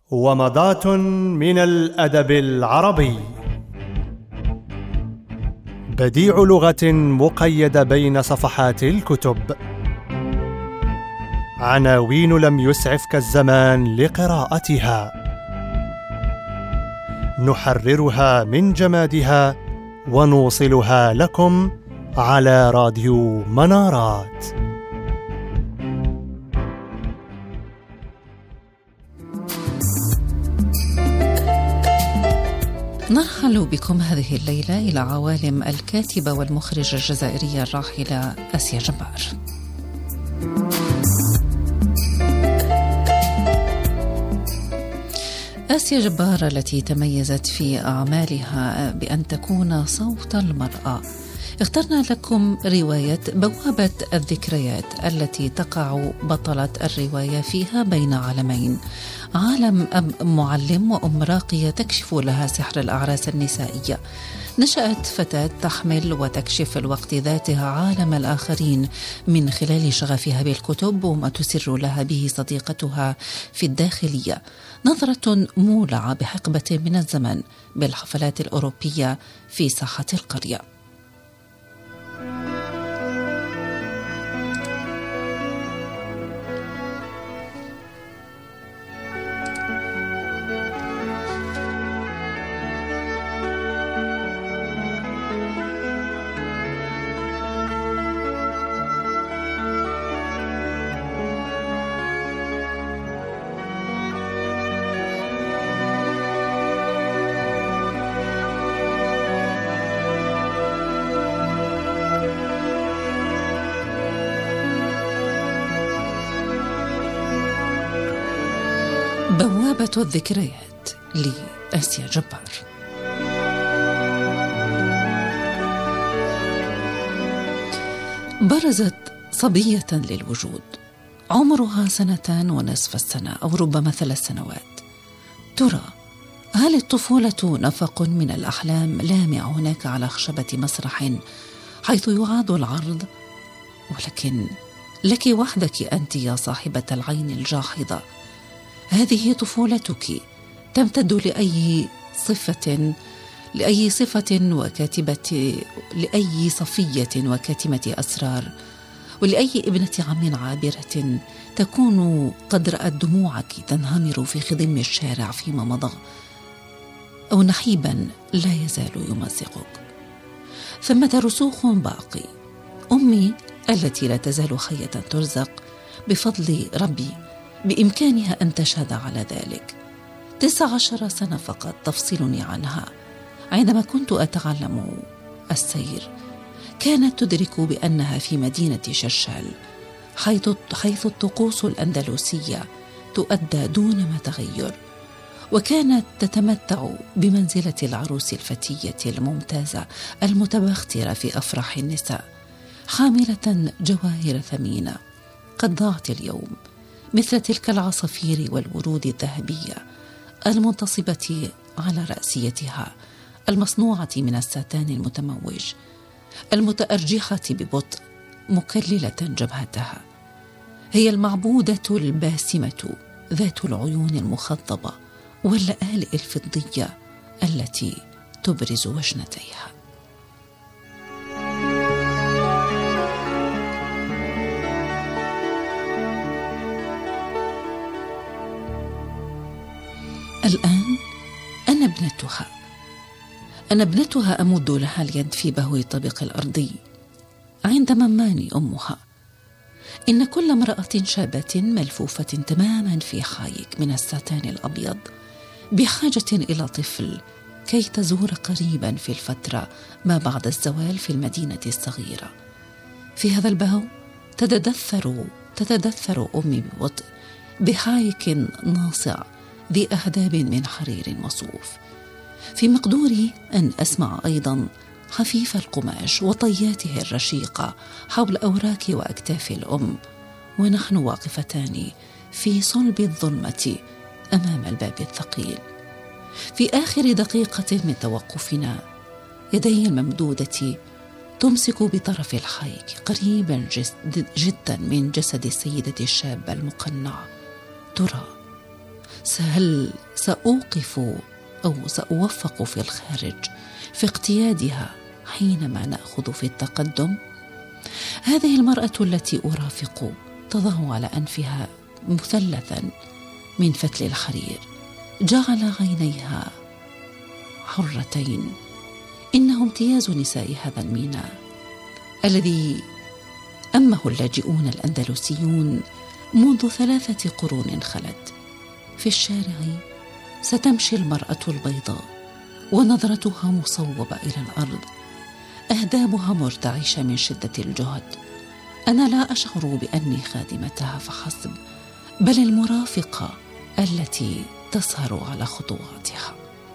ومضات من الأدب العربي. بديع لغة مقيد بين صفحات الكتب. عناوين لم يسعفك الزمان لقراءتها. نحررها من جمادها ونوصلها لكم على راديو منارات. نرحل بكم هذه الليلة إلى عوالم الكاتبة والمخرجة الجزائرية الراحلة آسيا جبار. آسيا جبار التي تميزت في أعمالها بأن تكون صوت المرأة، اخترنا لكم رواية بوابة الذكريات التي تقع بطلة الرواية فيها بين عالمين: عالم أب معلم وأم راقية تكشف لها سحر الأعراس النسائية. نشأت فتاة تحمل وتكشف الوقت ذاتها عالم الآخرين من خلال شغفها بالكتب وما تسر لها به صديقتها في الداخلية. نظرة مولعة بحقبة من الزمن بالحفلات الأوروبية في ساحة القرية. بوابة الذكريات لآسيا جبار. برزت صبية للوجود، عمرها 2.5 سنة أو ربما 3 سنوات. ترى هل الطفولة نفق من الأحلام لامع هناك على خشبة مسرح حيث يعاد العرض؟ ولكن لك وحدك أنت يا صاحبة العين الجاحظة. هذه طفولتك تمتد لأي صفة وكاتبة، لأي صفية وكاتمة أسرار، ولأي ابنة عم عابرة تكون قد رأت دموعك تنهمر في خضم الشارع فيما مضى، أو نحيبا لا يزال يمزقك. ثمة رسوخ باقي. أمي التي لا تزال حية ترزق بفضل ربي بإمكانها أن تشهد على ذلك. 19 سنة فقط تفصلني عنها. عندما كنت أتعلم السير كانت تدرك بأنها في مدينة ششال، حيث الطقوس الأندلسية تؤدى دون ما تغير، وكانت تتمتع بمنزلة العروس الفتية الممتازة المتبخترة في أفراح النساء، حاملة جواهر ثمينة قد ضاعت اليوم، مثل تلك العصافير والورود الذهبية المنتصبة على رأسيتها، المصنوعة من الساتان المتموج، المتأرجحة ببطء، مكللة جبهتها. هي المعبودة الباسمة ذات العيون المخضبة واللآلئ الفضية التي تبرز وجنتيها. الآن أنا ابنتها أمد لها اليد في بهو الطابق الأرضي عند مماني أمها. إن كل امرأة شابة ملفوفة تماما في حايك من الساتان الأبيض بحاجة إلى طفل كي تزور قريبا في الفترة ما بعد الزوال في المدينة الصغيرة. في هذا البهو تتدثر أمي ببطء بحايك ناصع ذي أهداب من حرير مصوف. في مقدوري أن أسمع أيضا خفيف القماش وطياته الرشيقة حول أوراق وأكتاف الأم، ونحن واقفتان في صلب الظلمة أمام الباب الثقيل. في آخر دقيقة من توقفنا يدي الممدودة تمسك بطرف الحيك قريبا جدا من جسد السيدة الشابة المقنعة. ترى هل سأوقف أو سأوفق في الخارج في اقتيادها حينما نأخذ في التقدم؟ هذه المرأة التي أرافق تضع على أنفها مثلثا من فتل الحرير، جعل عينيها حرتين. إنه امتياز نساء هذا الميناء الذي أمه اللاجئون الأندلسيون منذ 3 قرون خلت. في الشارع ستمشي المرأة البيضاء ونظرتها مصوبة إلى الأرض، أهدابها مرتعشة من شدة الجهد. أنا لا أشعر بأني خادمتها فحسب، بل المرافقة التي تسهر على خطواتها.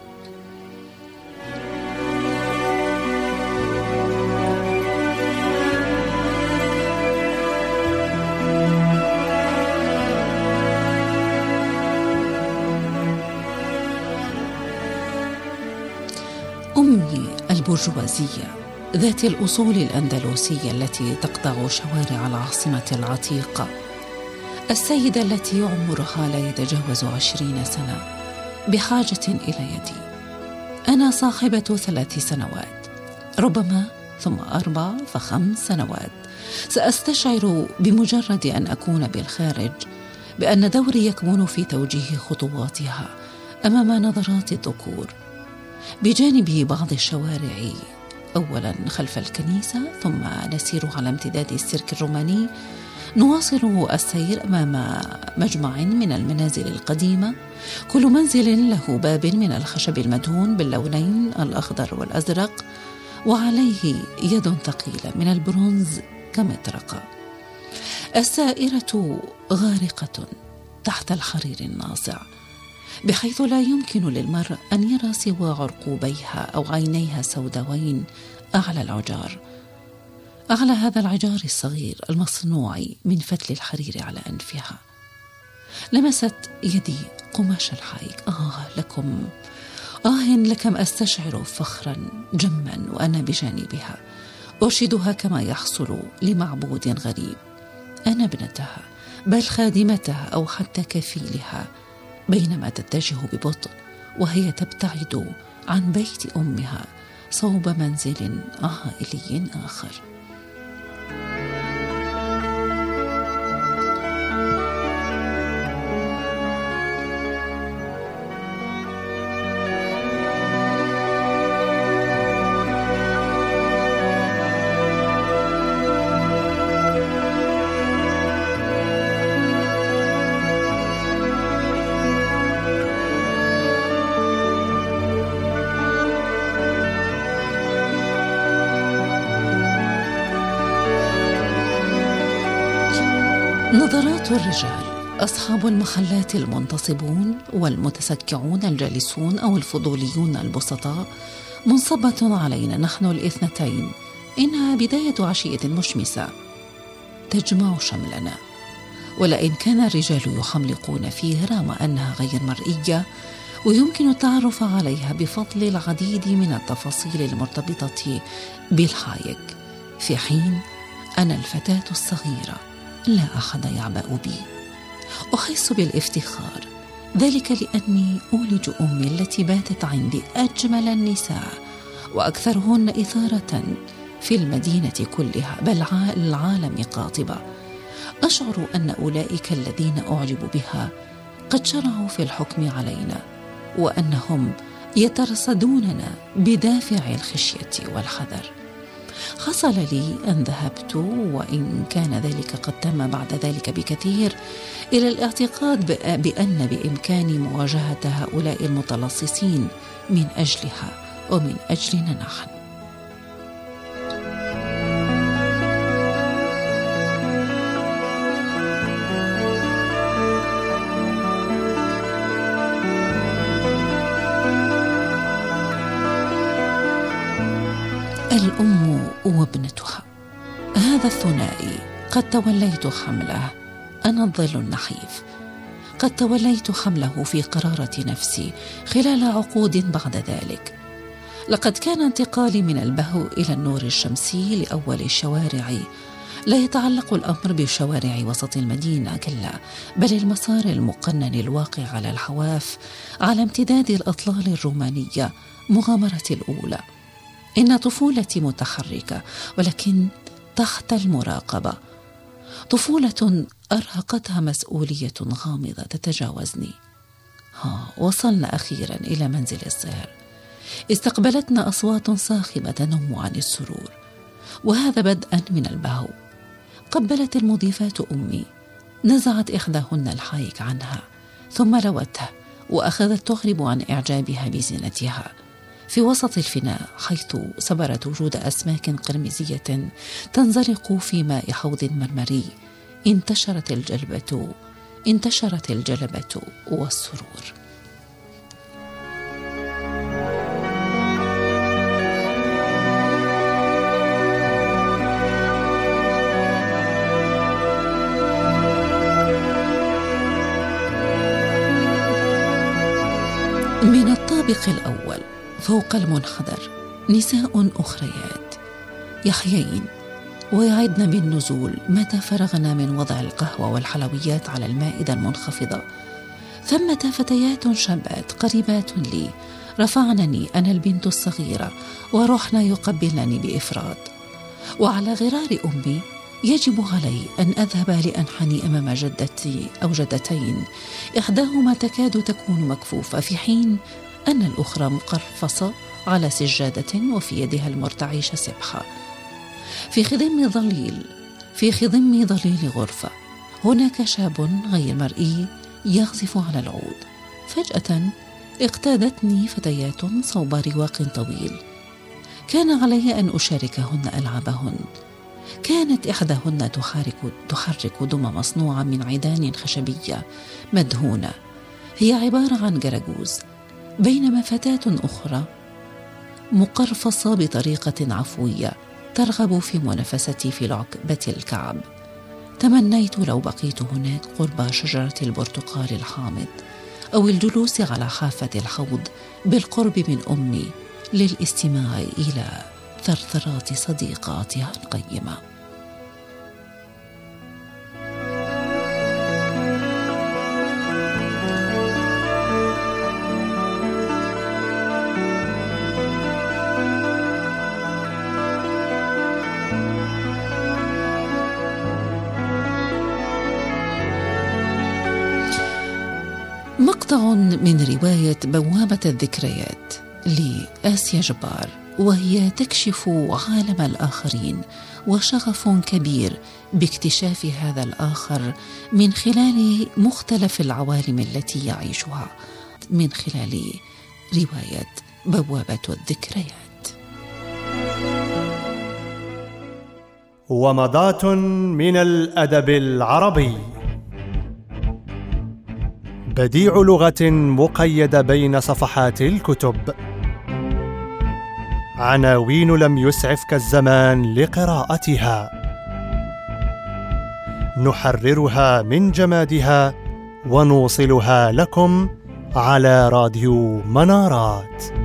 أمي البرجوازية ذات الأصول الأندلسية التي تقطع شوارع العاصمة العتيقة، السيدة التي عمرها لا يتجاوز 20 سنة، بحاجة إلى يدي. أنا صاحبة 3 سنوات، ربما ثم 4 ف5 سنوات. سأستشعر بمجرد أن أكون بالخارج بأن دوري يكمن في توجيه خطواتها أمام نظرات الذكور. بجانب بعض الشوارع، أولا خلف الكنيسة، ثم نسير على امتداد السيرك الروماني، نواصل السير أمام مجمع من المنازل القديمة، كل منزل له باب من الخشب المدهون باللونين الأخضر والأزرق، وعليه يد ثقيلة من البرونز كمطرقة. السائرة غارقة تحت الحرير الناصع، بحيث لا يمكن للمرء أن يرى سوى عرقوبيها أو عينيها سوداوين أعلى العجار، أعلى هذا العجار الصغير المصنوع من فتل الحرير على أنفها. لمست يدي قماش الحائك. لكم أستشعر فخرا جما وأنا بجانبها، أرشدها كما يحصل لمعبود غريب. أنا ابنتها، بل خادمتها أو حتى كفيلها، بينما تتجه ببطء وهي تبتعد عن بيت أمها صوب منزل عائلي آخر. نظرات الرجال، أصحاب المحلات المنتصبون والمتسكعون الجالسون أو الفضوليون البسطاء، منصبة علينا نحن الاثنتين. إنها بداية عشية مشمسة تجمع شملنا، ولئن كان الرجال يحملقون فيه رغم أنها غير مرئية، ويمكن التعرف عليها بفضل العديد من التفاصيل المرتبطة بالحايك، في حين أنا الفتاة الصغيرة لا أحد يعبأ بي. أحس بالافتخار، ذلك لأني أولج أمي التي باتت عندي أجمل النساء وأكثرهن إثارة في المدينة كلها، بل العالم قاطبة. أشعر أن أولئك الذين أعجب بها قد شرعوا في الحكم علينا، وأنهم يترصدوننا بدافع الخشية والحذر. حصل لي أن ذهبت، وإن كان ذلك قد تم بعد ذلك بكثير، إلى الاعتقاد بأن بإمكاني مواجهة هؤلاء المتلصصين من أجلها ومن أجلنا نحن. الأم وابنتها، هذا الثنائي قد توليت حمله. أنا الظل النحيف، قد توليت حمله في قرارة نفسي خلال عقود بعد ذلك. لقد كان انتقالي من البهو إلى النور الشمسي لأول الشوارع لا يتعلق الأمر بشوارع وسط المدينة، كلا، بل المسار المقنن الواقع على الحواف على امتداد الأطلال الرومانية، مغامرتي الأولى. إن طفولتي متحركة ولكن تحت المراقبة، طفولة أرهقتها مسؤولية غامضة تتجاوزني. وصلنا أخيرا إلى منزل الصغر. استقبلتنا أصوات صاخبة تنم عن السرور، وهذا بدءا من البهو. قبلت المضيفات أمي، نزعت إحداهن الحايك عنها ثم لوتها وأخذت تغرب عن إعجابها بزينتها. في وسط الفناء حيث صبرت وجود أسماك قرمزية تنزلق في ماء حوض مرمري، انتشرت الجلبة والسرور. من الطابق الأول فوق المنحدر نساء أخريات يحيين ويعدن بالنزول متى فرغنا من وضع القهوة والحلويات على المائدة المنخفضة. ثمة فتيات شابات قريبات لي رفعنني أنا البنت الصغيرة ورحنا يقبلنني بإفراط. وعلى غرار أمي يجب علي أن أذهب لأنحني أمام جدتي أو جدتين، إحداهما تكاد تكون مكفوفة في حين أن الأخرى مقرفصة على سجادة وفي يدها المرتعشة سبحة. في خضم ظليل غرفة هناك شاب غير مرئي يغزف على العود. فجأة اقتادتني فتيات صوب رواق طويل، كان علي أن أشاركهن ألعابهن. كانت إحداهن تحرك دمى مصنوعة من عيدان خشبية مدهونة، هي عبارة عن جرجوز، بينما فتاة أخرى مقرفصة بطريقة عفوية ترغب في منافستي في لعبة الكعب. تمنيت لو بقيت هناك قرب شجرة البرتقال الحامض أو الجلوس على حافة الحوض بالقرب من أمي للاستماع إلى ثرثرات صديقاتها القيمة. مقطع من رواية بوابة الذكريات لآسيا جبار، وهي تكشف عالم الآخرين وشغف كبير باكتشاف هذا الآخر من خلال مختلف العوالم التي يعيشها، من خلال رواية بوابة الذكريات. ومضات من الأدب العربي، بديع لغة مقيدة بين صفحات الكتب، عناوين لم يسعفك الزمان لقراءتها، نحررها من جمادها ونوصلها لكم على راديو منارات.